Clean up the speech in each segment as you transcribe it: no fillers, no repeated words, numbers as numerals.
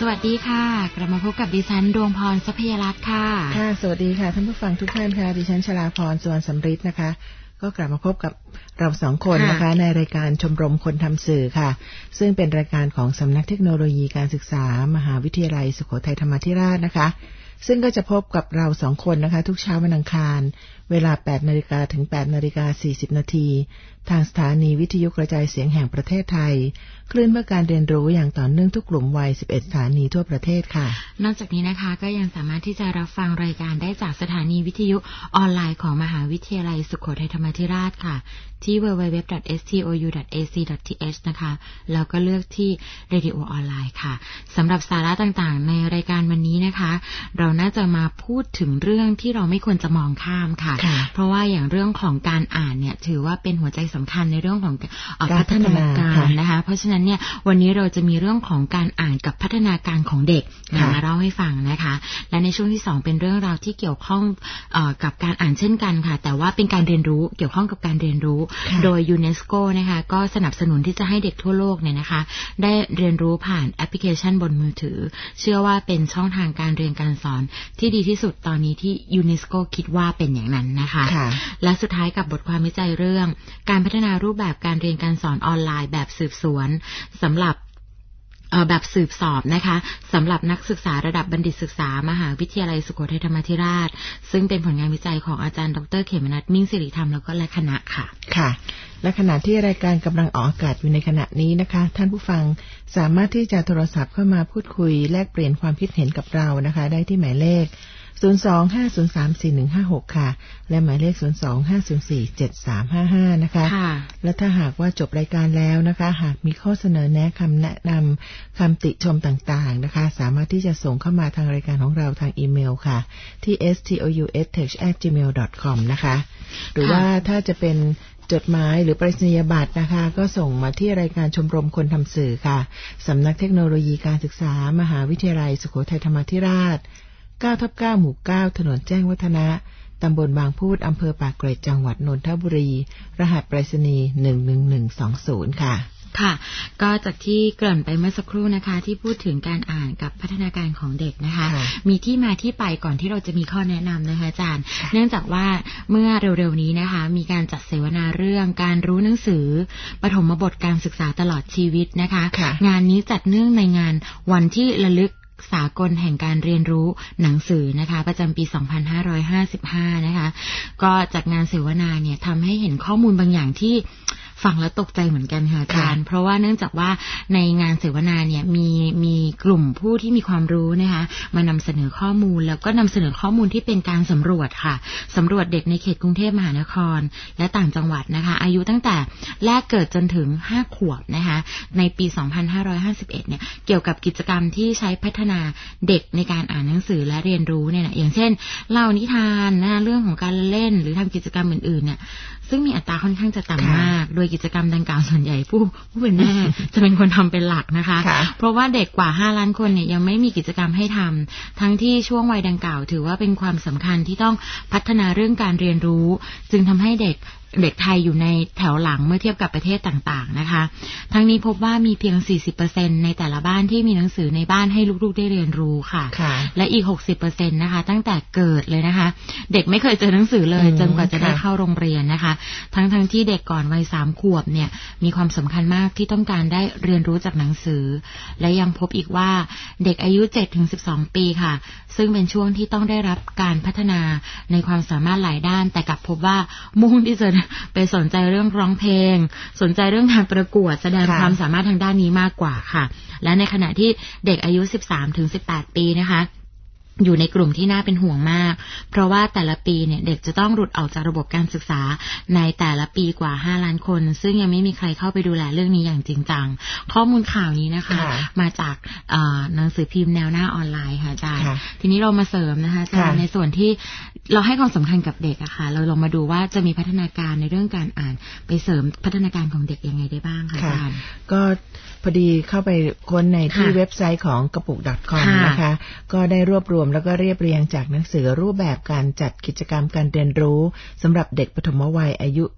วัสดีค่ะกลับมาพบกับดิฉันดวงพรทรัพยรัตน์ค่ะค่ะสวัสดีค่ะท่านผู้ฟังทุกท่านค่ะดิฉันชลาพรสุวรรณสำริดนะคะก็กลับมาพบกับเราสองคนนะคะในรายการชมรมคนทำสื่อค่ะซึ่งเป็นรายการของสำนักเทคโนโลยีการศึกษามหาวิทยาลัยสุโขทัยธรรมาธิราชนะคะซึ่งก็จะพบกับเราสองคนนะคะทุกเช้าวันอังคารเวลา 8:00 นถึง 8:40 นทางสถานีวิทยุกระจายเสียงแห่งประเทศไทยคลื่นเพื่อการเรียนรู้อย่างต่อเนื่องทุกกลุ่มวัย11สถานีทั่วประเทศค่ะนอกจากนี้นะคะก็ยังสามารถที่จะรับฟังรายการได้จากสถานีวิทยุออนไลน์ของมหาวิทยาลัยสุโขทัยธรรมาธิราชค่ะที่ www.stou.ac.th นะคะแล้วก็เลือกที่เรดิโอออนไลน์ค่ะสำหรับสาระต่างๆในรายการวันนี้นะคะเราน่าจะมาพูดถึงเรื่องที่เราไม่ควรจะมองข้ามค่ะเพราะว่าอย่างเรื่องของการอ่านเนี่ยถือว่าเป็นหัวใจสำคัญในเรื่องของพัฒนาการนะคะเพราะฉะนั้นเนี่ยวันนี้เราจะมีเรื่องของการอ่านกับพัฒนาการของเด็กมาเล่าให้ฟังนะคะและในช่วงที่2เป็นเรื่องราวที่เกี่ยวข้องกับการอ่านเช่นกันค่ะแต่ว่าเป็นการเรียนรู้เกี่ยวข้องกับการเรียนรู้โดยยูเนสโกนะคะก็สนับสนุนที่จะให้เด็กทั่วโลกเนี่ยนะคะได้เรียนรู้ผ่านแอปพลิเคชันบนมือถือเชื่อว่าเป็นช่องทางการเรียนการสอนที่ดีที่สุดตอนนี้ที่ยูเนสโกคิดว่าเป็นอย่างนั้นนะคะและสุดท้ายกับบทความวิจัยเรื่องการพัฒนารูปแบบการเรียนการสอนออนไลน์แบบสืบสวนสำหรับแบบสืบสอบนะคะสำหรับนักศึกษาระดับบัณฑิตศึกษามหาวิทยาลัยสุโขทัยธรรมาธิราชซึ่งเป็นผลงานวิจัยของอาจารย์ดร.เขมนัส มิ่งสิริธรรมแล้วก็และคณะค่ะค่ะและขณะที่รายการกำลังออกอากาศอยู่ในขณะนี้นะคะท่านผู้ฟังสามารถที่จะโทรศัพท์เข้ามาพูดคุยแลกเปลี่ยนความคิดเห็นกับเรานะคะได้ที่หมายเลข025034156ค่ะและหมายเลข025047355นะคะและถ้าหากว่าจบรายการแล้วนะคะหากมีข้อเสนอแนะคำแนะนำคำติชมต่างๆนะคะสามารถที่จะส่งเข้ามาทางรายการของเราทางอีเมลค่ะที่ stouth@gmail.com นะคะหรือว่าถ้าจะเป็นจดหมายหรือไปรษณียบัตรนะคะก็ส่งมาที่รายการชมรมคนทำสื่อค่ะสำนักเทคโนโลยีการศึกษามหาวิทยาลัยสุโขทัยธรรมาธิราช9/9 หมู่ 9 ถนนแจ้งวัฒนะตำบลบางพูดอำเภอปากเกร็ดจังหวัดนนทบุรีรหัสไปรษณีย์11120ค่ะค่ะก็จากที่เกริ่นไปเมื่อสักครู่นะคะที่พูดถึงการอ่านกับพัฒนาการของเด็กนะคะมีที่มาที่ไปก่อนที่เราจะมีข้อแนะนำนะคะอาจารย์เนื่องจากว่าเมื่อเร็วๆนี้นะคะมีการจัดเสวนาเรื่องการรู้หนังสือปฐมบทการศึกษาตลอดชีวิตนะคะงานนี้จัดเนื่องในงานวันที่ระลึกสากลแห่งการเรียนรู้หนังสือนะคะประจำปี2555นะคะก็จัดงานเสวนาเนี่ยทำให้เห็นข้อมูลบางอย่างที่ฟังแล้วตกใจเหมือนกันค่ะอาจารย์เพราะว่าเนื่องจากว่าในงานเสวนาเนี่ยมีกลุ่มผู้ที่มีความรู้นะคะมานำเสนอข้อมูลแล้วก็นำเสนอข้อมูลที่เป็นการสำรวจค่ะสำรวจเด็กในเขตกรุงเทพมหานครและต่างจังหวัดนะคะอายุตั้งแต่แรกเกิดจนถึง5ขวบนะคะในปี2551เนี่ยเกี่ยวกับกิจกรรมที่ใช้พัฒนาเด็กในการอ่านหนังสือและเรียนรู้เนี่ยอย่างเช่นเล่านิทานนะเรื่องของการเล่นหรือทำกิจกรรมอื่นๆเนี่ยซึ่งมีอัตราค่อนข้างจะต่ำมากโดยกิจกรรมดังกล่าวส่วนใหญ่ผู้เป็นแม่จะเป็นคนทำเป็นหลักนะคะเพราะว่าเด็กกว่า5ล้านคนเนี่ยยังไม่มีกิจกรรมให้ทำทั้งที่ช่วงวัยดังกล่าวถือว่าเป็นความสำคัญที่ต้องพัฒนาเรื่องการเรียนรู้จึงทำให้เด็กไทยอยู่ในแถวหลังเมื่อเทียบกับประเทศต่างๆนะคะทั้งนี้พบว่ามีเพียง 40% ในแต่ละบ้านที่มีหนังสือในบ้านให้ลูกๆได้เรียนรู้ค่ะและอีก 60% นะคะตั้งแต่เกิดเลยนะคะเด็กไม่เคยเจอหนังสือเลยจนกว่าจะได้เข้าโรงเรียนนะคะทั้งที่เด็กก่อนวัย3 ขวบเนี่ยมีความสำคัญมากที่ต้องการได้เรียนรู้จากหนังสือและยังพบอีกว่าเด็กอายุ 7-12 ปีค่ะซึ่งเป็นช่วงที่ต้องได้รับการพัฒนาในความสามารถหลายด้านแต่กลับพบว่ามุ่งที่จะไปสนใจเรื่องร้องเพลงสนใจเรื่องการประกวดแสดงความสามารถทางด้านนี้มากกว่าค่ะและในขณะที่เด็กอายุ 13-18 ปีนะคะอยู่ในกลุ่มที่น่าเป็นห่วงมากเพราะว่าแต่ละปีเนี่ยเด็กจะต้องหลุดออกจากระบบการศึกษาในแต่ละปีกว่า5ล้านคนซึ่งยังไม่มีใครเข้าไปดูแลเรื่องนี้อย่างจริงจังข้อมูลข่าวนี้นะคะมาจากหนังสือพิมพ์แนวหน้าออนไลน์ค่ะอาจารย์ทีนี้เรามาเสริมนะคะอาจารย์ในส่วนที่เราให้ความสำคัญกับเด็กอะค่ะเราลองมาดูว่าจะมีพัฒนาการในเรื่องการอ่านไปเสริมพัฒนาการของเด็กยังไงได้บ้างค่ะอาจารย์ก็พอดีเข้าไปค้นในที่เว็บไซต์ของกระปุก .com นะคะก็ได้รวบรวมแล้วก็เรียบเรียงจากหนังสือรูปแบบการจัดกิจกรรมการเรียนรู้สำหรับเด็กปฐมวัยอายุ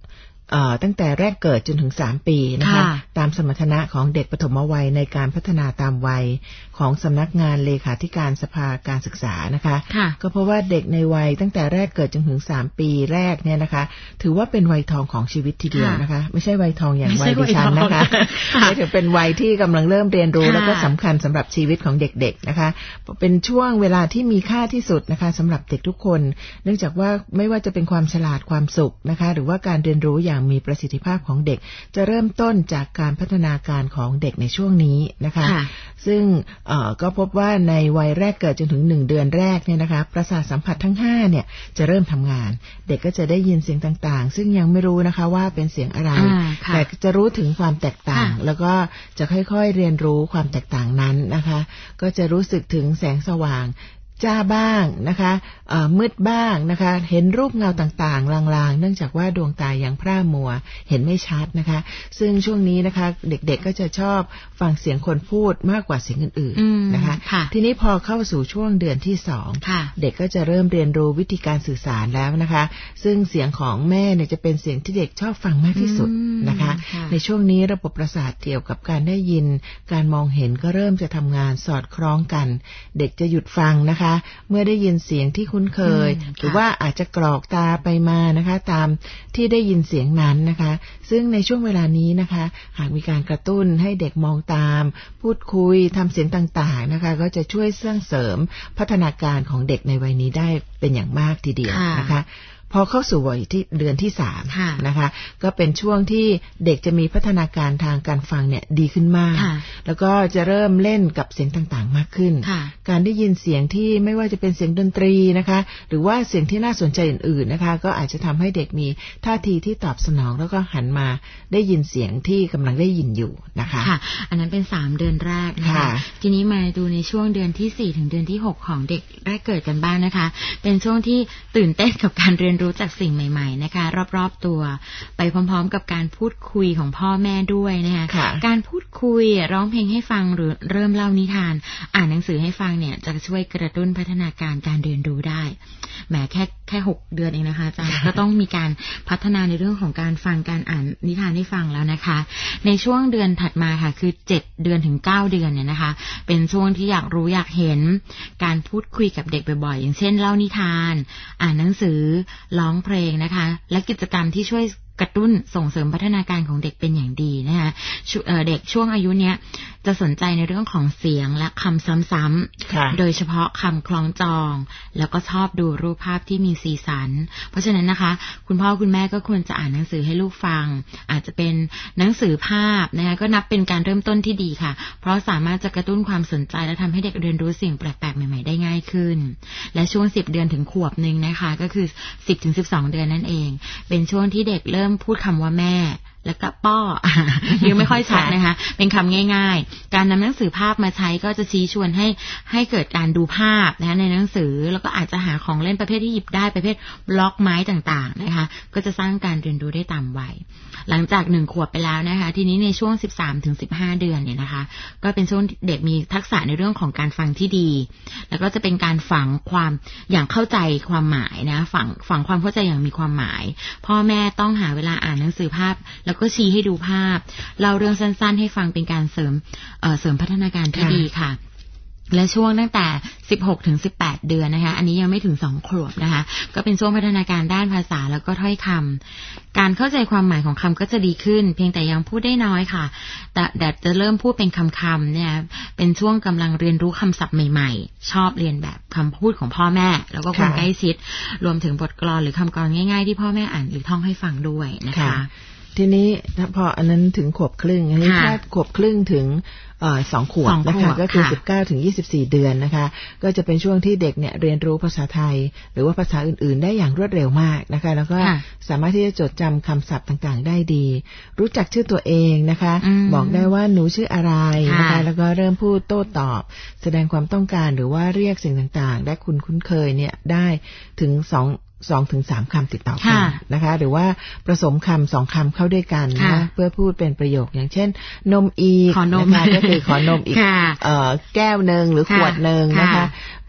ตั้งแต่แรกเกิดจนถึง3ปีนะคะตามสมรรถนะของเด็กปฐมวัยในการพัฒนาตามวัยของสำนักงานเลขาธิการสภาการศึกษานะคะก็เพราะว่าเด็กในวัยตั้งแต่แรกเกิดจนถึง3ปีแรกเนี่ยนะคะถือว่าเป็นวัยทองของชีวิตทีเดียวนะคะไม่ใช่วัยทองอย่างวัยดิฉันนะคะหมายถึงเป็นวัยที่กำลังเริ่มเรียนรู้แล้วก็สำคัญสำหรับชีวิตของเด็กๆนะคะเป็นช่วงเวลาที่มีค่าที่สุดนะคะสำหรับเด็กทุกคนเนื่องจากว่าไม่ว่าจะเป็นความฉลาดความสุขนะคะหรือว่าการเรียนรู้อย่างมีประสิทธิภาพของเด็กจะเริ่มต้นจากการพัฒนาการของเด็กในช่วงนี้นะคะซึ่งก็พบว่าในวัยแรกเกิดจนถึง1เดือนแรกเนี่ยนะคะประสาทสัมผัสทั้ง5เนี่ยจะเริ่มทำงานเด็กก็จะได้ยินเสียงต่างๆซึ่งยังไม่รู้นะคะว่าเป็นเสียงอะไรแต่จะรู้ถึงความแตกต่างแล้วก็จะค่อยๆเรียนรู้ความแตกต่างนั้นนะคะก็จะรู้สึกถึงแสงสว่างจ้าบ้างนะคะมืดบ้างนะคะเห็นรูปเงาต่างๆลางๆเนื่องจากว่าดวงตายังพร่ามัวเห็นไม่ชัดนะคะซึ่งช่วงนี้นะคะเด็กๆก็จะชอบฟังเสียงคนพูดมากกว่าเสียงอื่นๆนะคะทีนี้พอเข้าสู่ช่วงเดือนที่2เด็กก็จะเริ่มเรียนรู้วิธีการสื่อสารแล้วนะคะซึ่งเสียงของแม่เนี่ยจะเป็นเสียงที่เด็กชอบฟังมากที่สุดนะคะในช่วงนี้ระบบประสาทเกี่ยวกับการได้ยินการมองเห็นก็เริ่มจะทำงานสอดคล้องกันเด็กจะหยุดฟังนะคะเมื่อได้ยินเสียงที่คุ้นเคยหรือว่าอาจจะกรอกตาไปมานะคะตามที่ได้ยินเสียงนั้นนะคะซึ่งในช่วงเวลานี้นะคะหากมีการกระตุ้นให้เด็กมองตามพูดคุยทำเสียงต่างๆนะคะก็จะช่วยสร้างเสริมพัฒนาการของเด็กในวัยนี้ได้เป็นอย่างมากทีเดียวนะคะพอเข้าสู่วัยที่เดือนที่3นะคะก็เป็นช่วงที่เด็กจะมีพัฒนาการทางการฟังเนี่ยดีขึ้นมากแล้วก็จะเริ่มเล่นกับเสียงต่างๆมากขึ้นการได้ยินเสียงที่ไม่ว่าจะเป็นเสียงดนตรีนะคะหรือว่าเสียงที่น่าสนใจอื่นๆนะคะก็อาจจะทำให้เด็กมีท่าทีที่ตอบสนองแล้วก็หันมาได้ยินเสียงที่กำลังได้ยินอยู่นะคะอันนั้นเป็น3เดือนแรกนะคะทีนี้มาดูในช่วงเดือนที่4ถึงเดือนที่6ของเด็กแรกเกิดกันบ้างนะคะเป็นช่วงที่ตื่นเต้นกับการเรียนรู้จากสิ่งใหม่ๆนะคะรอบๆตัวไปพร้อมๆกับการพูดคุยของพ่อแม่ด้วยนะคะการพูดคุยร้องเพลงให้ฟังหรือเริ่มเล่านิทานอ่านหนังสือให้ฟังเนี่ยจะช่วยกระตุ้นพัฒนาการการเรียนรู้ได้แหมแค่6เดือนเองนะคะอาจารย์ก็ต้องมีการพัฒนาในเรื่องของการฟังการอ่านนิทานให้ฟังแล้วนะคะในช่วงเดือนถัดมาค่ะคือ7เดือนถึง9เดือนเนี่ยนะคะเป็นช่วงที่อยากรู้อยากเห็นการพูดคุยกับเด็กบ่อยๆอย่างเช่นเล่านิทานอ่านหนังสือร้องเพลงนะคะและกิจกรรมที่ช่วยกระตุ้นส่งเสริมพัฒนาการของเด็กเป็นอย่างดีนะคะเด็กช่วงอายุเนี้ยจะสนใจในเรื่องของเสียงและคำซ้ำๆโดยเฉพาะคำคล้องจองแล้วก็ชอบดูรูปภาพที่มีสีสันเพราะฉะนั้นนะคะคุณพ่อคุณแม่ก็ควรจะอ่านหนังสือให้ลูกฟังอาจจะเป็นหนังสือภาพนะคะก็นับเป็นการเริ่มต้นที่ดีค่ะเพราะสามารถจะกระตุ้นความสนใจและทำให้เด็กเรียนรู้สิ่งแปลกๆใหม่ๆได้ง่ายขึ้นและช่วง10เดือนถึงขวบนึงนะคะก็คือ10ถึง12เดือนนั่นเองเป็นช่วงที่เด็กเริ่มพูดคำว่าแม่แล้วก็ป้อยังไม่ค่อยชัดนะคะเป็นคำง่ายๆการนำหนังสือภาพมาใช้ก็จะชี้ชวนให้เกิดการดูภาพนะคะในหนังสือแล้วก็อาจจะหาของเล่นประเภทที่หยิบได้ประเภทบล็อกไม้ต่างๆนะคะก็จะสร้างการเรียนรู้ได้ตามวัยหลังจาก1ขวบไปแล้วนะคะทีนี้ในช่วง13ถึง15เดือนเนี่ยนะคะก็เป็นช่วงเด็กมีทักษะในเรื่องของการฟังที่ดีแล้วก็จะเป็นการฝังความอย่างเข้าใจความหมายนะฝังความเข้าใจอย่างมีความหมายพ่อแม่ต้องหาเวลาอ่านหนังสือภาพแล้วก็ชี้ให้ดูภาพเล่าเรื่องสั้นๆให้ฟังเป็นการเสริมพัฒนาการที่ดีค่ะและช่วงตั้งแต่16ถึง18เดือนนะคะอันนี้ยังไม่ถึง2ขวบนะคะก็เป็นช่วงพัฒนาการด้านภาษาแล้วก็ถ้อยคำการเข้าใจความหมายของคำก็จะดีขึ้นเพียงแต่ยังพูดได้น้อยค่ะแต่จะเริ่มพูดเป็นคำๆเนี่ยเป็นช่วงกำลังเรียนรู้คำศัพท์ใหม่ๆชอบเรียนแบบคำพูดของพ่อแม่แล้วก็คนใกล้ชิดรวมถึงบทกลอนหรือคำกลอนง่ายๆที่พ่อแม่อ่านหรือท่องให้ฟังด้วยนะคะทีนี้พออันนั้นถึงขวบครึ่งอันนี้ถ้าขวบครึ่งถึง2 ขวบนะคะก็คือ19ถึง24เดือนนะคะก็จะเป็นช่วงที่เด็กเนี่ยเรียนรู้ภาษาไทยหรือว่าภาษาอื่นๆได้อย่างรวดเร็วมากนะคะแล้วก็สามารถที่จะจดจำคำศัพท์ต่างๆได้ดีรู้จักชื่อตัวเองนะคะบอกได้ว่าหนูชื่ออะไรนะคะแล้วก็เริ่มพูดโต้ตอบแสดงความต้องการหรือว่าเรียกสิ่งต่างๆและคุณคุ้นเคยเนี่ยได้ถึง2ถึง3คำติดต่อกันนะคะหรือว่าผสมคำ2คำเข้าด้วยกันนะเพื่อพูดเป็นประโยคอย่างเช่นนมอีกนะคะก็คือขอนมอีกแก้วนึงหรือขวดนึงนะคะ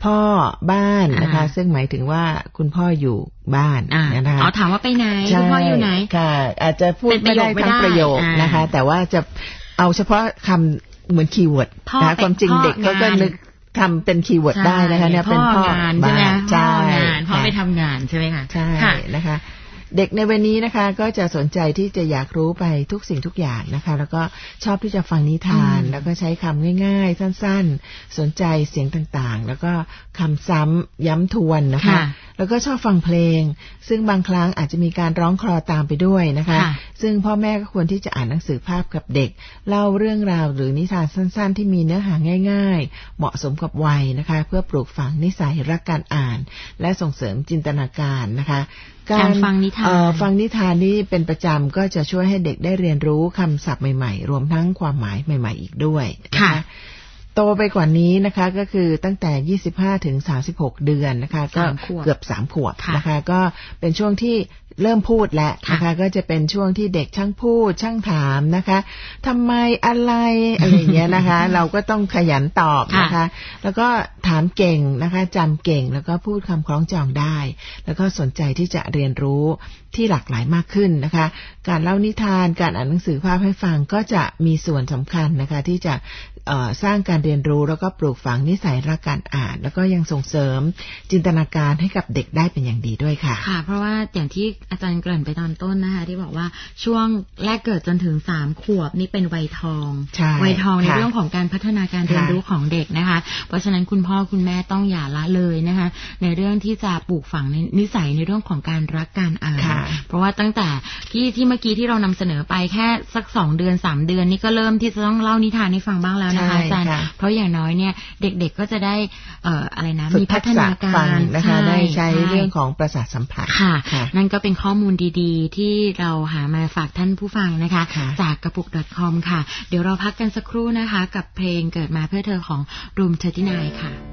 พ่อบ้านนะคะซึ่งหมายถึงว่าคุณพ่ออยู่บ้านนะคะถามว่าไปไหนคุณพ่ออยู่ไหนค่ะอาจจะพูดไม่ได้ทั้งประโยคนะคะแต่ว่าจะเอาเฉพาะคำเหมือนคีย์เวิร์ดนะคะความจริงเด็กก็นึกทำเป็นคีย์เวิร์ดได้นะคะเนี่ยเป็นพ่องานใช่ไหมพ่องานพ่อไปทำงานใช่ไหมคะใช่นะคะเด็กในวันนี้นะคะก็จะสนใจที่จะอยากรู้ไปทุกสิ่งทุกอย่างนะคะแล้วก็ชอบที่จะฟังนิทานแล้วก็ใช้คำง่ายๆสั้นๆสนใจเสียงต่างๆแล้วก็คำซ้ำย้ำทวนนะคะแล้วก็ชอบฟังเพลงซึ่งบางครั้งอาจจะมีการร้องคลอตามไปด้วยนะคะซึ่งพ่อแม่ก็ควรที่จะอ่านหนังสือภาพกับเด็กเล่าเรื่องราวหรือนิทานสั้นๆที่มีเนื้อหาง่ายๆเหมาะสมกับวัยนะคะเพื่อปลูกฝังนิสัยรักการอ่านและส่งเสริมจินตนาการนะคะการฟังนิทานนี่เป็นประจำก็จะช่วยให้เด็กได้เรียนรู้คำศัพท์ใหม่ๆรวมทั้งความหมายใหม่ๆอีกด้วยนะคะโตไปกว่านี้นะคะก็คือตั้งแต่25ถึง36เดือนนะคะก็เกือบ3ขวบนะคะก็เป็นช่วงที่เริ่มพูดแล้วนะคะก็จะเป็นช่วงที่เด็กช่างพูดช่างถามนะคะทำไมอะไรเงี้ยนะคะเราก็ต้องขยันตอบนะคะแล้วก็ถามเก่งนะคะจำเก่งแล้วก็พูดคำคล้องจองได้แล้วก็สนใจที่จะเรียนรู้ที่หลากหลายมากขึ้นนะคะการเล่านิทานการอ่านหนังสือภาพให้ฟังก็จะมีส่วนสำคัญนะคะที่จะสร้างการเรียนรู้แล้วก็ปลูกฝังนิสัยรักการอ่านแล้วก็ยังส่งเสริมจินตนาการให้กับเด็กได้เป็นอย่างดีด้วยค่ะค่ะเพราะว่าอย่างที่อาจารย์เกริ่นไปตอนต้นนะคะที่บอกว่าช่วงแรกเกิดจนถึง3ขวบนี่เป็นวัยทองในเรื่องของการพัฒนาการเรียนรู้ของเด็กนะคะเพราะฉะนั้นคุณพ่อคุณแม่ต้องอย่าละเลยนะคะในเรื่องที่จะปลูกฝังในนิสัยในเรื่องของการรักการอ่านเพราะว่าตั้งแต่ที่เมื่อกี้ที่เรานำเสนอไปแค่สัก2เดือน3เดือนนี่ก็เริ่มที่จะต้องเล่านิทานให้ฟังบ้างแล้วนะคะอาจารย์เพราะอย่างน้อยเนี่ยเด็กๆก็จะได้อะไรนะมีพัฒนาการนะคะได้ใช้เรื่องของประสาทสัมผัสค่ะนั่นก็เป็นข้อมูลดีๆที่เราหามาฝากท่านผู้ฟังนะคะจากกระปุก .com ค่ะเดี๋ยวเราพักกันสักครู่นะคะกับเพลงเกิดมาเพื่อเธอของ Room 39 ค่ะ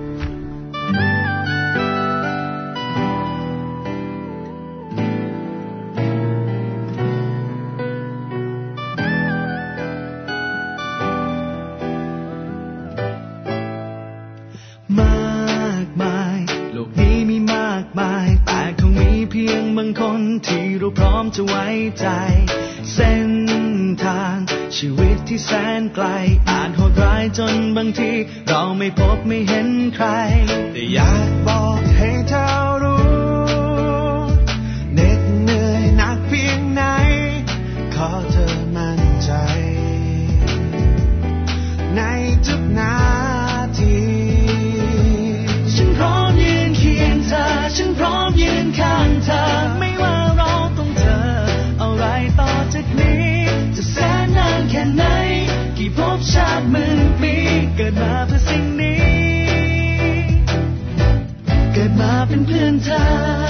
บางคนที่เราพร้อมจะไว้ใจเส้นทางชีวิตที่แสนไกลอาจโหดร้ายจนบางทีเราไม่พบไม่เห็นใครแต่อยากบอกให้เธอรู้เหน็ดเหนื่อยหนักเพียงไหนขอเธอมั่นใจในทุกนาทีฉันพร้อมยืนเคียงเธอฉันพร้อมยืนข้างเธอไม่ว่าเราต้องเจออะไรต่อจากนี้จะแสนนานแค่ไหนกี่ภพชาติหมื่นปีเกิดมาเพื่อสิ่งนี้เกิดมาเป็นเพื่อนเธอ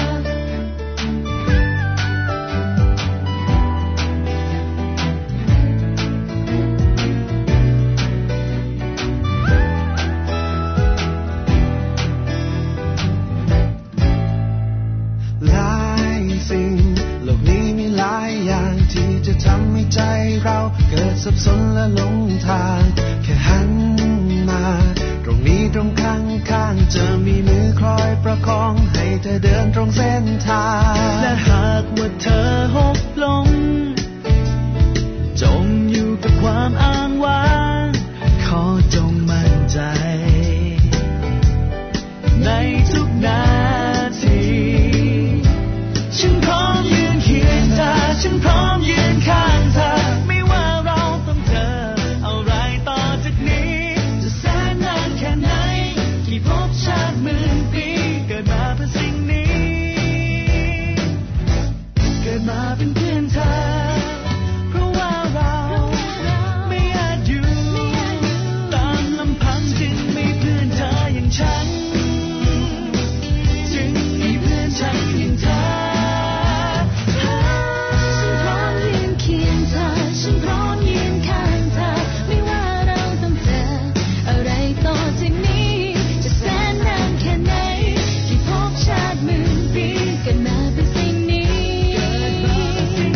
จะทำให้ใจเราเกิดสับสนและหลงทางแค่หันมาตรงนี้ตรงข้างจะมีมือคอยประคองให้เธอเดินตรงเส้นทางและหากว่าเธอหกล้มจมอยู่กับความอ้างว้างขอจงมั่นใจในทุกนาทีฉันพร้อมยืนเคียงเธอฉันพร้อมยืนข้างเธอไม่ว่าเราต้องเจออะไรต่อจากนี้จะแสนนานแค่ไหนกี่ภพชาติหมื่นปีเกิดมาเพื่อสิ่งนี้เกิดมาเป็นเพื่อนเธอเพราะว่าเราไม่อาจอยู่ตามลำพังจึงมีเพื่อนเธออย่างฉันจึงมีเพื่อนฉันอย่างเธอฉันพร้อมยืนข้างเธอไม่ว่าเราต้องเจออะไรต่อจากนี้จะแสนนานแค่ไหนกี่ภพชาติหมื่นปีเกิดมาเป็นสิ่งนี้เกิดมาเป็นสิ่ง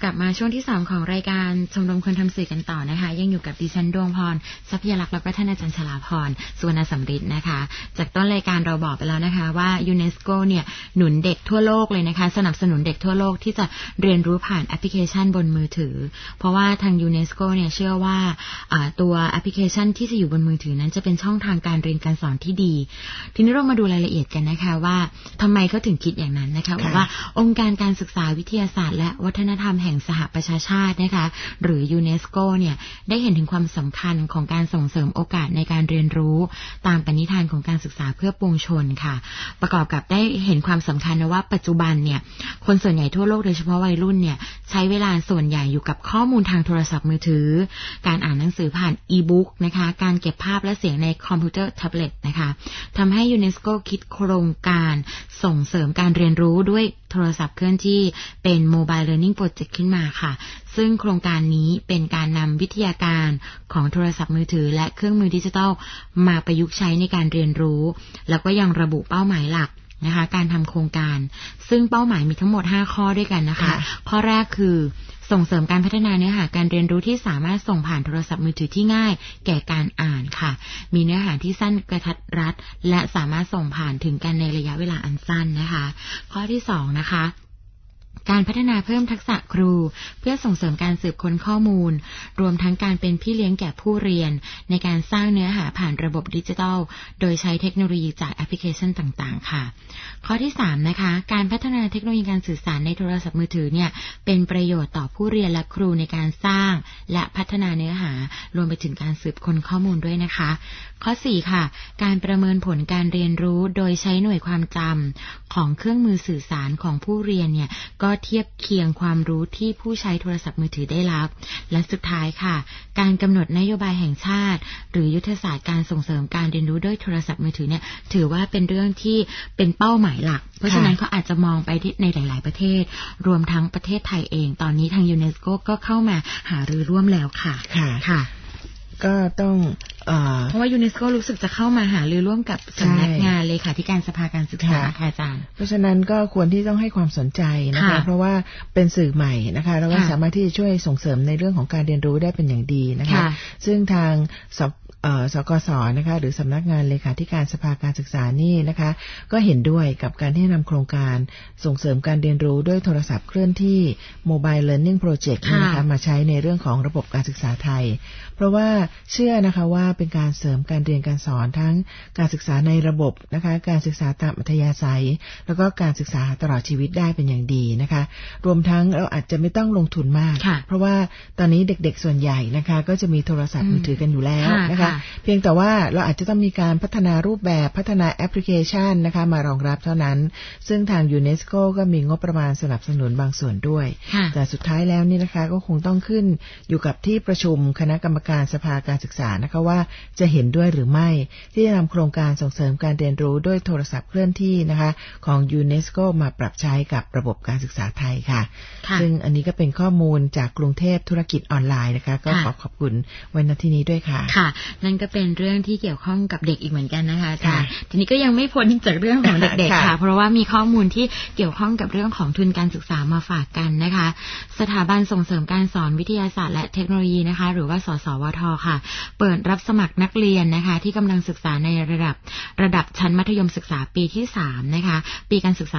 กลับมาช่วงที่2ของรายการชมรมคนทำสื่อกันต่อนะคะยังอยู่กับดิฉันดวงพรทรัพยลักษณ์แล้วก็ท่านอาจารย์ชลาภรณ์สุวรรณสำริดนะคะจากต้นรายการเราบอกไปแล้วนะคะว่ายูเนสโกเนี่ยหนุนเด็กทั่วโลกเลยนะคะสนับสนุนเด็กทั่วโลกที่จะเรียนรู้ผ่านแอปพลิเคชันบนมือถือเพราะว่าทางยูเนสโกเนี่ยเชื่อว่าตัวแอปพลิเคชันที่จะอยู่บนมือถือนั้นจะเป็นช่องทางการเรียนการสอนที่ดีทีนี้เรามาดูรายละเอียดกันนะคะว่าทำไมเขาถึงคิดอย่างนั้นนะคะว่าองค์การการศึกษาวิทยาศาสตร์และวัฒนธรรมแห่งสหประชาชาตินะคะหรือยูเนสโกเนี่ยได้เห็นถึงความสำคัญของการส่งเสริมโอกาสในการเรียนรู้ตามปณิธานของการศึกษาเพื่อปวงชนค่ะประกอบกับได้เห็นความสำคัญนะว่าปัจจุบันเนี่ยคนส่วนใหญ่ทั่วโลกโดยเฉพาะวัยรุ่นเนี่ยใช้เวลาส่วนใหญ่อยู่กับข้อมูลทางโทรศัพท์มือถือการอ่านหนังสือผ่านอีบุ๊กนะคะการเก็บภาพและเสียงในคอมพิวเตอร์แท็บเล็ตนะคะทำให้ยูเนสโกคิดโครงการส่งเสริมการเรียนรู้ด้วยโทรศัพท์เคลื่อนที่เป็น Mobile Learning Project ขึ้นมาค่ะซึ่งโครงการนี้เป็นการนำวิทยาการของโทรศัพท์มือถือและเครื่องมือดิจิทัลมาประยุกต์ใช้ในการเรียนรู้แล้วก็ยังระบุเป้าหมายหลักนะคะการทำโครงการซึ่งเป้าหมายมีทั้งหมด5ข้อด้วยกันนะคะข้อแรกคือส่งเสริมการพัฒนาเนื้อหาการเรียนรู้ที่สามารถส่งผ่านโทรศัพท์มือถือที่ง่ายแก่การอ่านค่ะมีเนื้อหาที่สั้นกระทัดรัดและสามารถส่งผ่านถึงกันในระยะเวลาอันสั้นนะคะข้อที่2นะคะการพัฒนาเพิ่มทักษะครูเพื่อส่งเสริมการสืบค้นข้อมูลรวมทั้งการเป็นพี่เลี้ยงแก่ผู้เรียนในการสร้างเนื้อหาผ่านระบบดิจิทัลโดยใช้เทคโนโลยีจากแอปพลิเคชันต่างๆค่ะข้อที่3นะคะการพัฒนาเทคโนโลยีการสื่อสารในโทรศัพท์มือถือเนี่ยเป็นประโยชน์ต่อผู้เรียนและครูในการสร้างและพัฒนาเนื้อหารวมไปถึงการสืบค้นข้อมูลด้วยนะคะข้อ4ค่ะการประเมินผลการเรียนรู้โดยใช้หน่วยความจำของเครื่องมือสื่อสารของผู้เรียนเนี่ยก็เทียบเคียงความรู้ที่ผู้ใช้โทรศัพท์มือถือได้รับและสุดท้ายค่ะการกำหนดนโยบายแห่งชาติหรือยุทธศาสตร์การส่งเสริมการเรียนรู้ด้วยโทรศัพท์มือถือเนี่ยถือว่าเป็นเรื่องที่เป็นเป้าหมายหลักเพราะฉะนั้นเขาอาจจะมองไปที่ในหลายๆประเทศรวมทั้งประเทศไทยเองตอนนี้ทางยูเนสโกก็เข้ามาหารือร่วมแล้วค่ะค่ะก็ต้องเพราะว่ายูเนสโกรู้สึกจะเข้ามาหารือร่วมกับสำนักงานเลขาธิการสภาการศึกษาค่ะอาจารย์เพราะฉะนั้นก็ควรที่ต้องให้ความสนใจนะคะเพราะว่าเป็นสื่อใหม่นะคะแล้วก็สามารถที่จะช่วยส่งเสริมในเรื่องของการเรียนรู้ได้เป็นอย่างดีนะคะซึ่งทางสกส.นะคะหรือสำนักงานเลขาธิการสภาการศึกษานี่นะคะก็เห็นด้วยกับการที่นำโครงการส่งเสริมการเรียนรู้ด้วยโทรศัพท์เคลื่อนที่ Mobile Learning Project นะคะมาใช้ในเรื่องของระบบการศึกษาไทยเพราะว่าเชื่อนะคะว่าเป็นการเสริมการเรียนการสอนทั้งการศึกษาในระบบนะคะการศึกษาตามอัธยาศัยแล้วก็การศึกษาตลอดชีวิตได้เป็นอย่างดีนะคะรวมทั้งเราอาจจะไม่ต้องลงทุนมากเพราะว่าตอนนี้เด็กๆส่วนใหญ่นะคะก็จะมีโทรศัพท์มือถือกันอยู่แล้วนะคะเพียงแต่ว่าเราอาจจะต้องมีการพัฒนารูปแบบพัฒนาแอปพลิเคชันนะคะมารองรับเท่านั้นซึ่งทางยูเนสโกก็มีงบประมาณสนับสนุนบางส่วนด้วยแต่สุดท้ายแล้วนี่นะคะก็คงต้องขึ้นอยู่กับที่ประชุมคณะกรรมการสภาการศึกษานะคะว่าจะเห็นด้วยหรือไม่ที่จะนำโครงการส่งเสริมการเรียนรู้ด้วยโทรศัพท์เคลื่อนที่นะคะของยูเนสโกมาปรับใช้กับระบบการศึกษาไทยค่ะซึ่งอันนี้ก็เป็นข้อมูลจากกรุงเทพธุรกิจออนไลน์นะคะก็ขอบคุณไว้ณที่นี้ด้วยค่ะค่ะนั่นก็เป็นเรื่องที่เกี่ยวข้องกับเด็กอีกเหมือนกันนะคะอาจารย์ทีนี้ก็ยังไม่พ้นจากเรื่องของเด็กๆค่ะเพราะว่ามีข้อมูลที่เกี่ยวข้องกับเรื่องของทุนการศึกษามาฝากกันนะคะสถาบันส่งเสริมการสอนวิทยาศาสตร์และเทคโนโลยีนะคะหรือว่าสสวทค่ะเปิดรับสมัครนักเรียนนะคะที่กำลังศึกษาในระดับชั้นมัธยมศึกษาปีที่3นะคะปีการศึกษา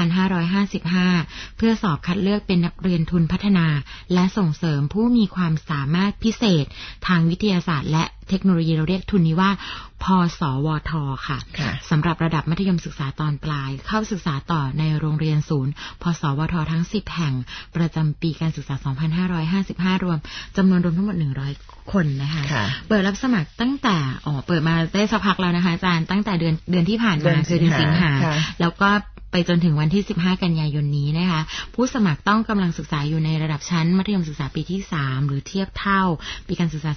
2555เพื่อสอบคัดเลือกเป็นนักเรียนทุนพัฒนาและส่งเสริมผู้มีความสามารถพิเศษทางวิทยาศาสตร์และเทคโนโลยีเราเรียกทุนนี้ว่าพสวทค่ะสำหรับระดับมัธยมศึกษาตอนปลายเข้าศึกษาต่อในโรงเรียนศูนย์พสวททั้ง10แห่งประจำปีการศึกษา2555รวมจำนวนรวมทั้งหมด100คนนะคะเปิดรับสมัครตั้งแต่เปิดมาได้สักพักแล้วนะคะอาจารย์ตั้งแต่เดือนที่ผ่านมาคือเดือนสิงหาแล้วก็ไปจนถึงวันที่15กันยายนนี้นะคะผู้สมัครต้องกำลังศึกษาอยู่ในระดับชั้นมัธยมศึกษาปีที่3หรือเทียบเท่าปีการศึกษา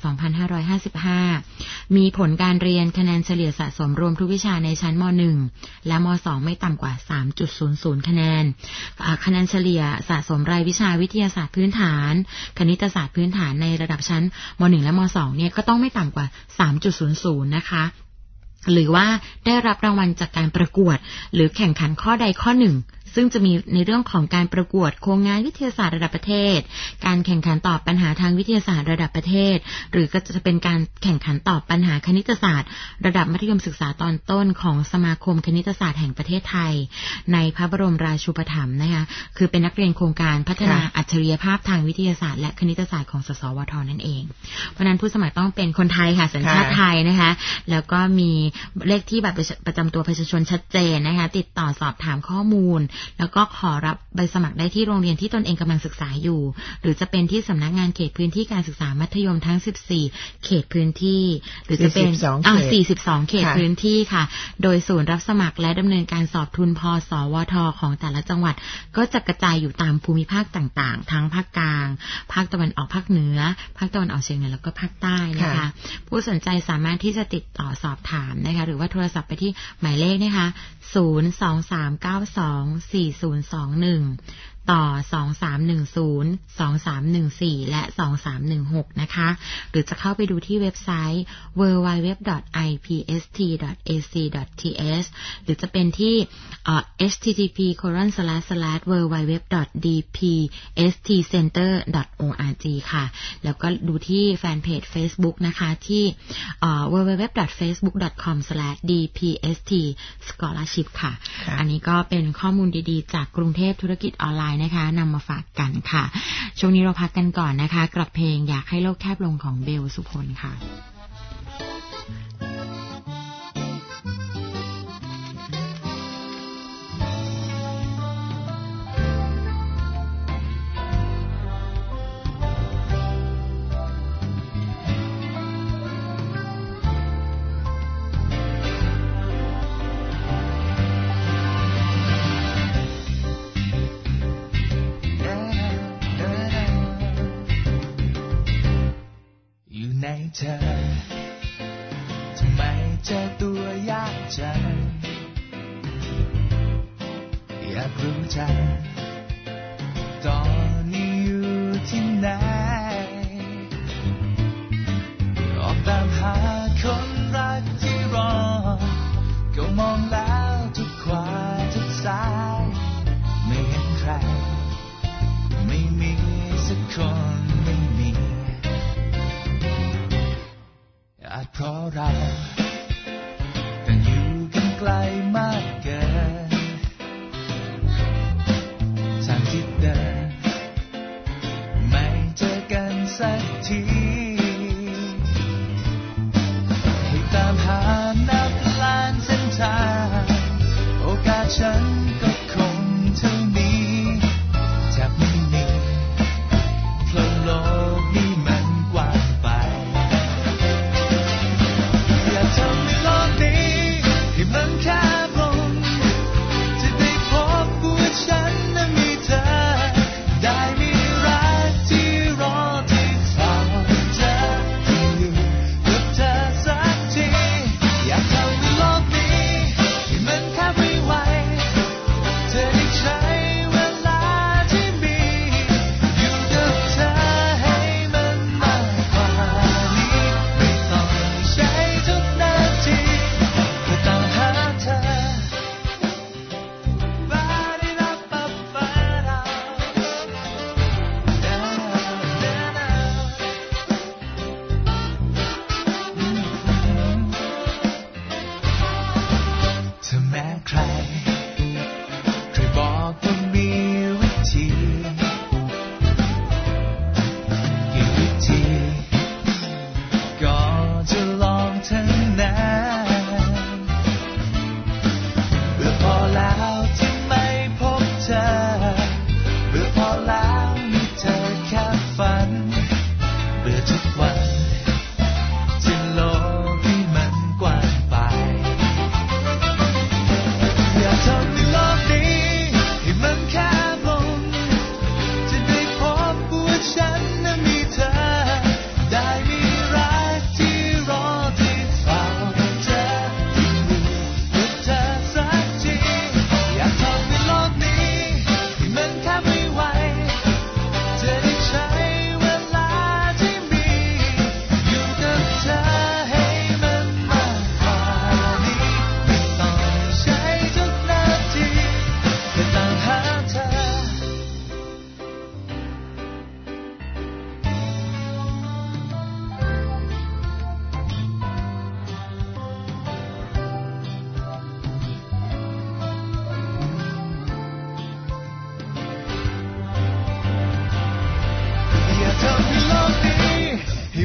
2555มีผลการเรียนคะแนนเฉลี่ยสะสมรวมทุกวิชาในชั้นม.1 และม.2 ไม่ต่ำกว่า 3.00 คะแนนคะแนนเฉลี่ยสะสมรายวิชาวิทยาศาสตร์พื้นฐานคณิตศาสตร์พื้นฐานในระดับชั้นม.1 และม.2 เนี่ยก็ต้องไม่ต่ำกว่า 3.00 นะคะหรือว่าได้รับรางวัลจากการประกวดหรือแข่งขันข้อใดข้อหนึ่งซึ่งจะมีในเรื่องของการประกวดโครงงานวิทยาศาสตร์ระดับประเทศการแข่งขันตอบปัญหาทางวิทยาศาสตร์ระดับประเทศหรือก็จะเป็นการแข่งขันตอบปัญหาคณิตศาสตร์ระดับมัธยมศึกษาตอนต้นของสมาคมคณิตศาสตร์แห่งประเทศไทยในพระบรมราชูปถัมภ์นะคะคือเป็นนักเรียนโครงการพัฒนาอัจฉริยภาพทางวิทยาศาสตร์และคณิตศาสตร์ของสสวทนั่นเองเพราะนั้นผู้สมัครต้องเป็นคนไทยค่ะสัญชาติไทยนะคะแล้วก็มีเลขที่บัตรประจำตัวประชาชนชัดเจนนะคะติดต่อสอบถามข้อมูลแล้วก็ขอรับใบสมัครได้ที่โรงเรียนที่ตนเองกำลังศึกษาอยู่หรือจะเป็นที่สำนักงานเขตพื้นที่การศึกษามัธยมทั้ง14เขตพื้นที่หรือจะเป็น42เขตพื้นที่ค่ะโดยศูนย์รับสมัครและดำเนินการสอบทุนพสวทของแต่ละจังหวัดก็จะกระจายอยู่ตามภูมิภาคต่างๆทั้งภาคกลางภาคตะวันออกภาคเหนือภาคตะวันออกเฉียงเหนือแล้วก็ภาคใต้นะคะผู้สนใจสามารถที่จะติดต่อสอบถามนะคะหรือว่าโทรศัพท์ไปที่หมายเลขนะคะ023924021ต่อ2310 2314และ2316นะคะหรือจะเข้าไปดูที่เว็บไซต์ www.ipst.ac.th หรือจะเป็นที่http://www.dpstcenter.org ค่ะแล้วก็ดูที่แฟนเพจ Facebook นะคะที่www.facebook.com/dpstscholarship ค่ะอันนี้ก็เป็นข้อมูลดีๆจากกรุงเทพธุรกิจออนไลน์นะคะนำมาฝากกันค่ะช่วงนี้เราพักกันก่อนนะคะกับเพลงอยากให้โลกแคบลงของเบลสุพลค่ะเธอทำไมเจอตัวยากจังอยากรู้จังตอนนี้อยู่ที่ไหนออกตามหาคนรักที่รอก็มองแล้วทุกขวาทุกซ้ายไม่เห็นใครไม่มีสักคนไม่มีอาจเพราะเราต่างอยู่กันไกลมากเกินทางที่เดินไม่เจอกันสักทีให้ตามหานับล้านเส้นทางโอกาสฉันก็คงเท่านี้แทบไม่มีเพราะโลกนี้มันกว้างไปทำให้โลกนี้ให้มันแคบลงจะได้พบว่าฉันนั้นมีเธอได้มีรักที่รอที่เธอ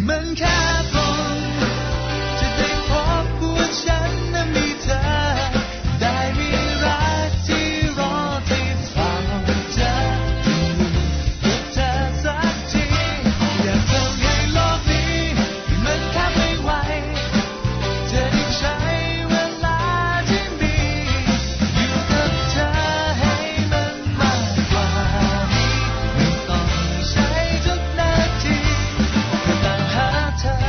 มันแค่คงจะได้พบว่าฉันนั้นมีเธอได้มีรักที่รอที่เฝ้าจะอยู่กับเธอสักทีอยากทำให้โลกนี้มันแค่ไม่ไหวเธอได้ใช้เวลาที่มีอยู่กับเธอให้มันมากกว่านี้ไม่ต้องใช้ทุกนาทีเพื่อตามหาเธอ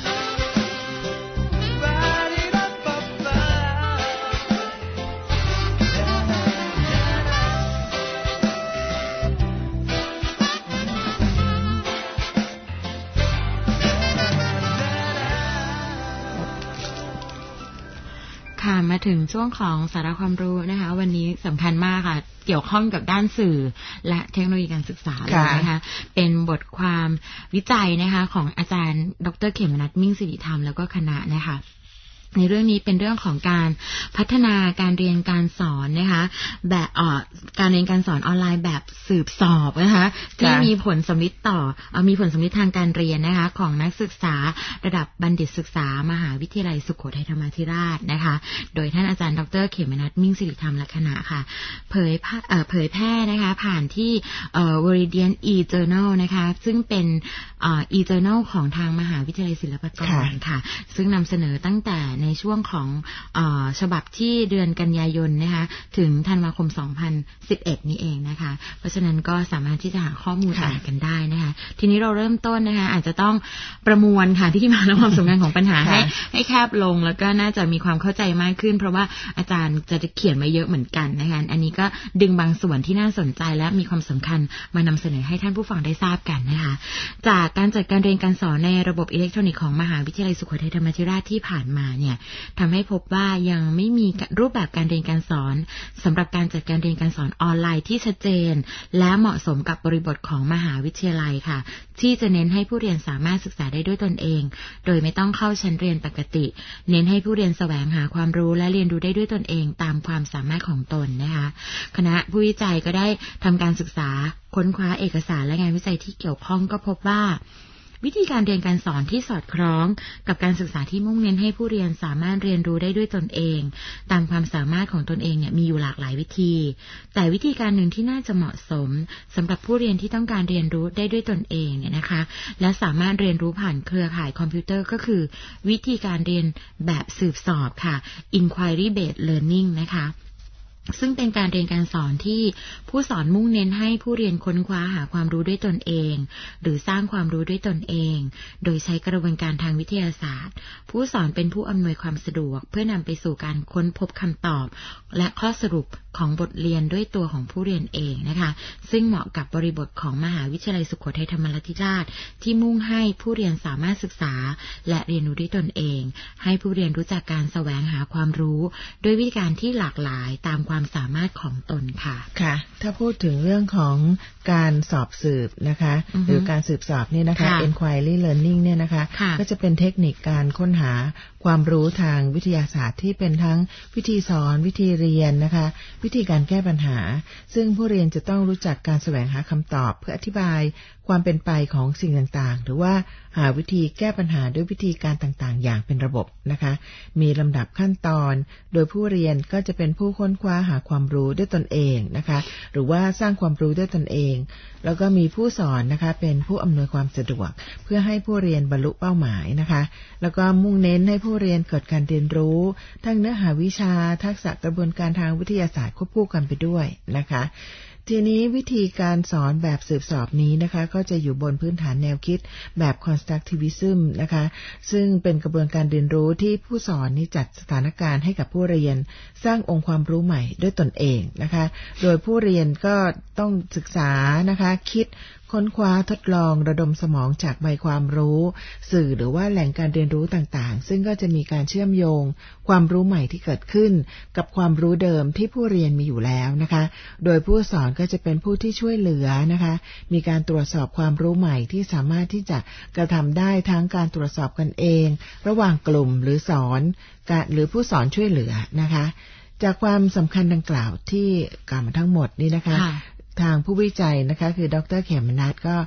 ค่ะมาถึงช่วงของสาระความรู้นะคะวันนี้สำคัญมากค่ะเกี่ยวข้องกับด้านสื่อและเทคโนโลยีการศึกษาเลยนะคะเป็นบทความวิจัยนะคะของอาจารย์ดร.เขมนัส มิ่งสิริธรรมแล้วก็คณะนะคะในเรื่องนี้เป็นเรื่องของการพัฒนาการเรียนการสอนนะคะแบบการเรียนการสอนออนไลน์แบบสืบสอบนะคะที่มีผลสำลิดมีผลสำลิดทางการเรียนนะคะของนักศึกษาระดับบัณฑิตศึกษามหาวิทยาลัยสุโขทัยธรรมาธิราชนะคะโดยท่านอาจารย์ดร.เขมนัส มิ่งสิริธรรมและคณะค่ะเผยแพร่นะคะผ่านที่Viridian e-journal นะคะซึ่งเป็นe-journal ของทางมหาวิทยาลัยศิลปากรค่ะซึ่งนำเสนอตั้งแต่ในช่วงของฉบับที่เดือนกันยายนนะคะถึงธันวาคม 2011 นี้เองนะคะเพราะฉะนั้นก็สามารถที่จะหาข้อมูลอ่านกันได้นะคะทีนี้เราเริ่มต้นนะคะอาจจะต้องประมวลค่ะที่มาและความสำคัญของปัญหาให้แคบลงแล้วก็น่าจะมีความเข้าใจมากขึ้นเพราะว่าอาจารย์จะเขียนมาเยอะเหมือนกันนะคะอันนี้ก็ดึงบางส่วนที่น่าสนใจและมีความสำคัญมานำเสนอให้ท่านผู้ฟังได้ทราบกันนะคะจากการจัดการเรียนการสอนในระบบอิเล็กทรอนิกส์ของมหาวิทยาลัยสุโขทัยธรรมาธิราชที่ผ่านมาเนี่ยทำให้พบว่ายังไม่มีรูปแบบการเรียนการสอนสำหรับการจัดการเรียนการสอนออนไลน์ที่ชัดเจนและเหมาะสมกับบริบทของมหาวิทยาลัยค่ะที่จะเน้นให้ผู้เรียนสามารถศึกษาได้ด้วยตนเองโดยไม่ต้องเข้าชั้นเรียนปกติเน้นให้ผู้เรียนแสวงหาความรู้และเรียนรู้ได้ด้วยตนเองตามความสามารถของตนนะคะคณะผู้วิจัยก็ได้ทำการศึกษาค้นคว้าเอกสารและงานวิจัยที่เกี่ยวข้องก็พบว่าวิธีการเรียนการสอนที่สอดคล้องกับการศึกษาที่มุ่งเน้นให้ผู้เรียนสามารถเรียนรู้ได้ด้วยตนเองตามความสามารถของตนเองเนี่ยมีอยู่หลากหลายวิธีแต่วิธีการหนึ่งที่น่าจะเหมาะสมสำหรับผู้เรียนที่ต้องการเรียนรู้ได้ด้วยตนเองเนี่ยนะคะและสามารถเรียนรู้ผ่านเครือข่ายคอมพิวเตอร์ก็คือวิธีการเรียนแบบสืบสอบค่ะ Inquiry Based Learning นะคะซึ่งเป็นการเรียนการสอนที่ผู้สอนมุ่งเน้นให้ผู้เรียนค้นคว้าหาความรู้ด้วยตนเองหรือสร้างความรู้ด้วยตนเองโดยใช้กระบวนการทางวิทยาศาสตร์ผู้สอนเป็นผู้อำนวยความสะดวกเพื่อนำไปสู่การค้นพบคำตอบและข้อสรุปของบทเรียนด้วยตัวของผู้เรียนเองนะคะซึ่งเหมาะกับบริบทของมหาวิทยาลัยสุโขทัยธรรมาธิราชที่มุ่งให้ผู้เรียนสามารถศึกษาและเรียนรู้ด้วยตนเองให้ผู้เรียนรู้จักการแสวงหาความรู้ด้วยวิธีการที่หลากหลายตามความสามารถของตนค่ะค่ะถ้าพูดถึงเรื่องของการสอบสืบนะคะหรือการสืบสอบนี่นะคะ Inquiry Learning เนี่ยนะคะก็จะเป็นเทคนิคการค้นหาความรู้ทางวิทยาศาสตร์ที่เป็นทั้งวิธีสอนวิธีเรียนนะคะวิธีการแก้ปัญหาซึ่งผู้เรียนจะต้องรู้จักการแสวงหาคำตอบเพื่ออธิบายความเป็นไปของสิ่งต่างๆหรือว่าหาวิธีแก้ปัญหาด้วยวิธีการต่างๆอย่างเป็นระบบนะคะมีลำดับขั้นตอนโดยผู้เรียนก็จะเป็นผู้ค้นคว้าหาความรู้ด้วยตนเองนะคะหรือว่าสร้างความรู้ด้วยตนเองแล้วก็มีผู้สอนนะคะเป็นผู้อำนวยความสะดวกเพื่อให้ผู้เรียนบรรลุเป้าหมายนะคะแล้วก็มุ่งเน้นให้ผู้เรียนเกิดการเรียนรู้ทั้งเนื้อหาวิชาทักษะกระบวนการทางวิทยาศาสตร์ควบคู่กันไปด้วยนะคะทีนี้วิธีการสอนแบบสืบสอบนี้นะคะก็จะอยู่บนพื้นฐานแนวคิดแบบ constructivism นะคะซึ่งเป็นกระบวนการเรียนรู้ที่ผู้สอนนี่จัดสถานการณ์ให้กับผู้เรียนสร้างองค์ความรู้ใหม่ด้วยตนเองนะคะโดยผู้เรียนก็ต้องศึกษานะคะคิดค้นคว้าทดลองระดมสมองจากใบความรู้สื่อหรือว่าแหล่งการเรียนรู้ต่างๆซึ่งก็จะมีการเชื่อมโยงความรู้ใหม่ที่เกิดขึ้นกับความรู้เดิมที่ผู้เรียนมีอยู่แล้วนะคะโดยผู้สอนก็จะเป็นผู้ที่ช่วยเหลือนะคะมีการตรวจสอบความรู้ใหม่ที่สามารถที่จะกระทำได้ทั้งการตรวจสอบกันเองระหว่างกลุ่มหรือสอนหรือผู้สอนช่วยเหลือนะคะจากความสำคัญดังกล่าวที่กล่าวมาทั้งหมดนี้นะคะทางผู้วิจัยนะคะคือดร.เขมนัสก็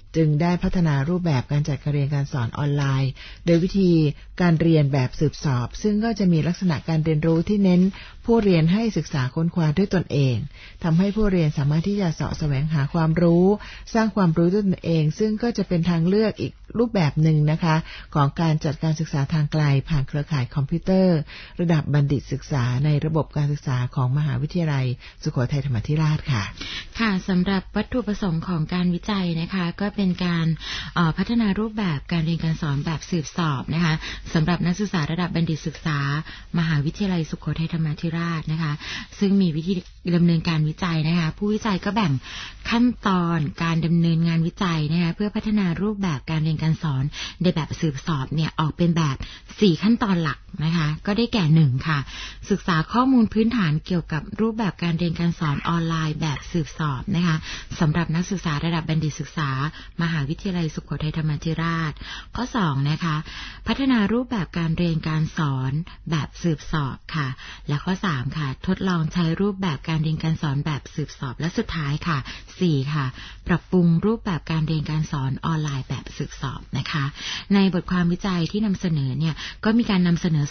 จึงได้พัฒนารูปแบบการจัดการเรียนการสอนออนไลน์โดยวิธีการเรียนแบบสืบสอบซึ่งก็จะมีลักษณะการเรียนรู้ที่เน้นผู้เรียนให้ศึกษาค้นคว้าด้วยตนเองทำให้ผู้เรียนสามารถที่จะเสาะแสวงหาความรู้สร้างความรู้ด้วยตนเองซึ่งก็จะเป็นทางเลือกอีกรูปแบบหนึ่งนะคะของการจัดการศึกษาทางไกลผ่านเครือข่ายคอมพิวเตอร์ระดับบัณฑิตศึกษาในระบบการศึกษาของมหาวิทยาลัยสุโขทัยธรรมาธิราชค่ะค่ะสำหรับวัตถุประสงค์ของการวิจัยนะคะก็เป็นการพัฒนารูปแบบการเรียนการสอนแบบสืบสอบนะคะสำหรับนักศึกษาระดับบัณฑิตศึกษามหาวิทยาลัยสุโขทัยธรรมาธิราชนะคะซึ่งมีวิธีดำเนินการวิจัยนะคะผู้วิจัยก็แบ่งขั้นตอนการดำเนินงานวิจัยนะคะเพื่อพัฒนารูปแบบการเรียนการสอนในแบบสืบสอบเนี่ยออกเป็นแบบ4ขั้นตอนหลักนะคะก็ได้แก่1ค่ะศึกษาข้อมูลพื้นฐานเกี่ยวกับรูปแบบการเรียนการสอนออนไลน์แบบสืบสอบนะคะสำหรับนักศึกษาระดับบัณฑิตศึกษามหาวิทยาลัยสุโขทัยธรรมาธิราชข้อ2นะคะพัฒนารูปแบบการเรียนการสอนแบบสืบสอบค่ะและข้อ3ค่ะทดลองใช้รูปแบบการเรียนการสอนแบบสืบสอบและสุดท้ายค่ะ4ค่ะปรับปรุงรูปแบบการเรียนการสอนออนไลน์แบบสืบสอบนะคะในบทความวิจัยที่นำเสนอเนี่ยก็มีการนำเสนอ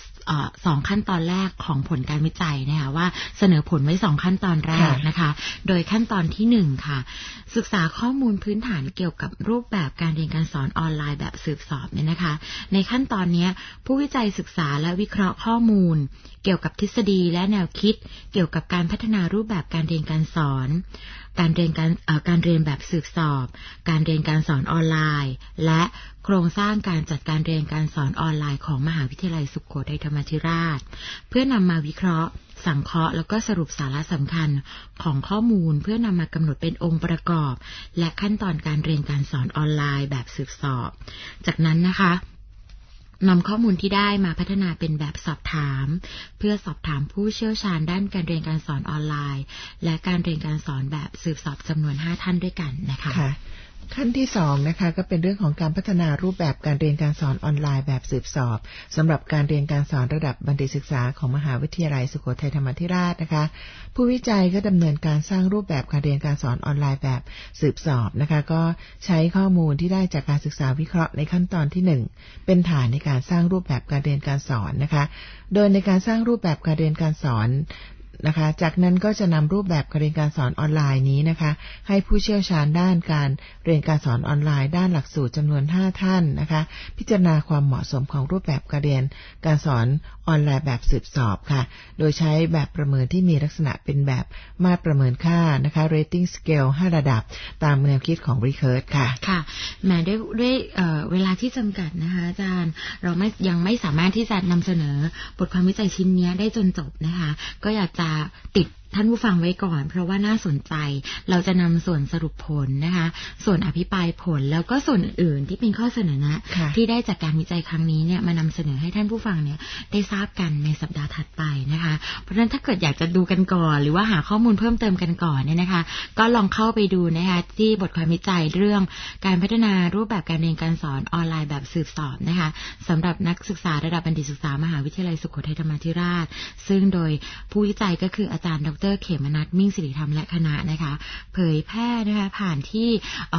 2ขั้นตอนแรกของผลการวิจัยนะคะว่าเสนอผลไว้2ขั้นตอนแรกนะคะโดยขั้นตอนที่1ค่ะศึกษาข้อมูลพื้นฐานเกี่ยวกับรูปแบบการเรียนการสอนออนไลน์แบบสืบสอบเนี่ยนะคะในขั้นตอนนี้ผู้วิจัยศึกษาและวิเคราะห์ข้อมูลเกี่ยวกับทฤษฎีและแนวคิดเกี่ยวกับการพัฒนารูปแบบการเรียนการสอนการเรียนแบบสืบสอบการเรียนการสอนออนไลน์และโครงสร้างการจัดการเรียนการสอนออนไลน์ของมหาวิทยาลัยสุโขทัยธรรมาธิราชเพื่อนำมาวิเคราะห์สังเคราะห์แล้วก็สรุปสาระสำคัญของข้อมูลเพื่อนำมากำหนดเป็นองค์ประกอบและขั้นตอนการเรียนการสอนออนไลน์แบบสืบสอบจากนั้นนะคะนำข้อมูลที่ได้มาพัฒนาเป็นแบบสอบถามเพื่อสอบถามผู้เชี่ยวชาญด้านการเรียนการสอนออนไลน์และการเรียนการสอนแบบสืบสอบจำนวน5ท่านด้วยกันนะคะขั้นที่2นะคะก็เป็นเรื่องของการพัฒนารูปแบบการเรียนการสอนออนไลน์แบบสืบสอบสำหรับการเรียนการสอนระดับบัณฑิตศึกษาของมหาวิทยาลัยสุโขทัยธรรมาธิราชนะคะผู้วิจัยก็ดำเนินการสร้างรูปแบบการเรียนการสอนออนไลน์แบบสืบสอบนะคะก็ใช้ข้อมูลที่ได้จากการศึกษาวิเคราะห์ในขั้นตอนที่1เป็นฐานในการสร้างรูปแบบการเรียนการสอนนะคะโดยในการสร้างรูปแบบการเรียนการสอนนะคะจากนั้นก็จะนำรูปแบบการเรียนการสอนออนไลน์นี้นะคะให้ผู้เชี่ยวชาญด้านการเรียนการสอนออนไลน์ด้านหลักสูตรจำนวน5ท่านนะคะพิจารณาความเหมาะสมของรูปแบบการเรียนการสอนออนไลน์แบบสืบสอบค่ะโดยใช้แบบประเมินที่มีลักษณะเป็นแบบมาตรประเมินค่านะคะ rating scale 5 ระดับตามแนวคิดของ Recurve ค่ะค่ะแม้ด้วยเวลาที่จำกัดนะคะอาจารย์เรายังไม่สามารถที่จะนำเสนอบทความวิจัยชิ้นนี้ได้จนจบนะคะก็อยากจะติดท่านผู้ฟังไว้ก่อนเพราะว่าน่าสนใจเราจะนำส่วนสรุปผลนะคะส่วนอภิปรายผลแล้วก็ส่วนอื่นที่เป็นข้อเสนอแนะที่ได้จากการวิจัยครั้งนี้เนี่ยมานำเสนอให้ท่านผู้ฟังเนี่ยได้ทราบกันในสัปดาห์ถัดไปนะคะเพราะฉะนั้นถ้าเกิดอยากจะดูกันก่อนหรือว่าหาข้อมูลเพิ่มเติมกันก่อนเนี่ยนะคะก็ลองเข้าไปดูนะคะที่บทความวิจัยเรื่องการพัฒนารูปแบบการเรียนการสอนออนไลน์แบบสืบสอบนะคะสำหรับนักศึกษาระดับบัณฑิตศึกษามหาวิทยาลัยสุโขทัยธรรมาธิราชซึ่งโดยผู้วิจัยก็คืออาจารย์ดร.เขมนัส มิ่งสิริธรรมและคณะนะคะเผยแพร่นะคะผ่านที่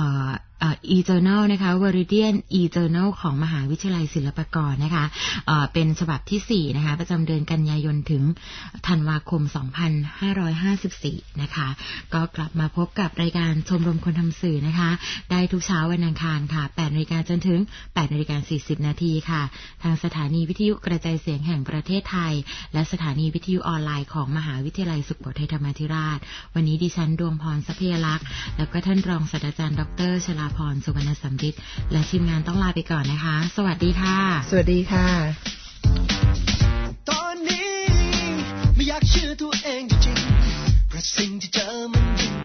e-journal นะคะ Veridian e-journal ของมหาวิทยาลัยศิลปากรนะคะเป็นฉบับที่4นะคะประจำเดือนกันยายนถึงธันวาคม 2554นะคะก็กลับมาพบกับรายการชมรมคนทำสื่อนะคะได้ทุกเช้าวันอังคารค่ะ 8:00 นจนถึง 8:40 นค่ะทางสถานีวิทยุกระจายเสียงแห่งประเทศไทยและสถานีวิทยุออนไลน์ของมหาวิทยาลัยสุโขทัยธรรมาธิราชวันนี้ดิฉันดวงพรทรัพยลักษณ์แล้วก็ท่านรองศาสตราจารย์ดร.ชลาพร สุวรรณสำริดและทีมงานต้องลาไปก่อนนะคะสวัสดีค่ะสวัสดีค่ะ